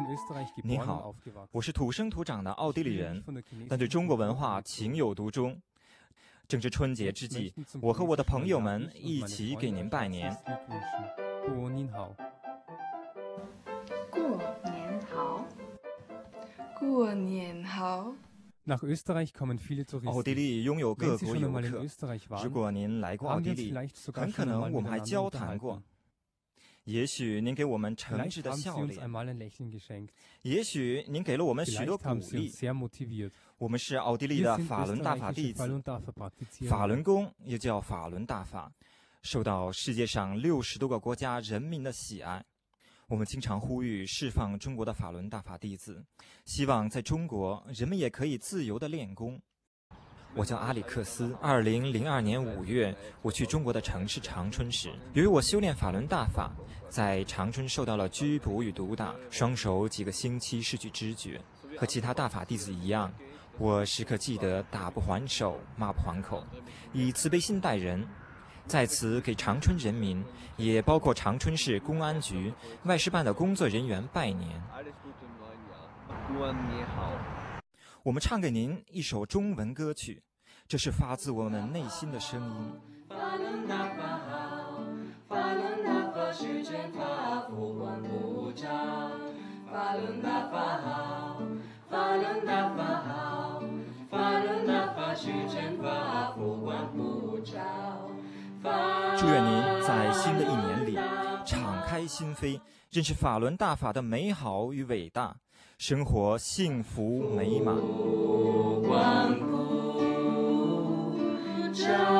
您好，我是土生土长的奥地利人，但对中国文化情有独钟。正值春节之际，我和我的朋友们一起给您拜年。 过年好， 过年好，过年好。 奥地利拥有各国游客，如果您来过奥地利，很可能我们还交谈过。也许您给我们诚挚的笑脸，也许您给了我们许多鼓励。我们是奥地利的法伦大法弟子，法轮功也叫法伦大法，受到世界上60多个国家人民的喜爱。我们经常呼吁释放中国的法轮大法弟子，希望在中国人们也可以自由地练功。我叫阿里克斯。2002年5月，我去中国的城市长春时，由于我修炼法轮大法，在长春受到了拘捕与毒打，双手几个星期失去知觉。和其他大法弟子一样，我时刻记得打不还手，骂不还口，以慈悲心待人。在此给长春人民，也包括长春市公安局外事办的工作人员拜年。 过年好。 我们唱给您一首中文歌曲，这是发自我们内心的声音。 法轮大法好，法轮大法是真法，佛光普照。法轮大法好，法轮大法好，法轮大法是真法，佛光普照。 祝愿您在新的一年里敞开心扉，认识法轮大法的美好与伟大，生活幸福美满。 佛光普照。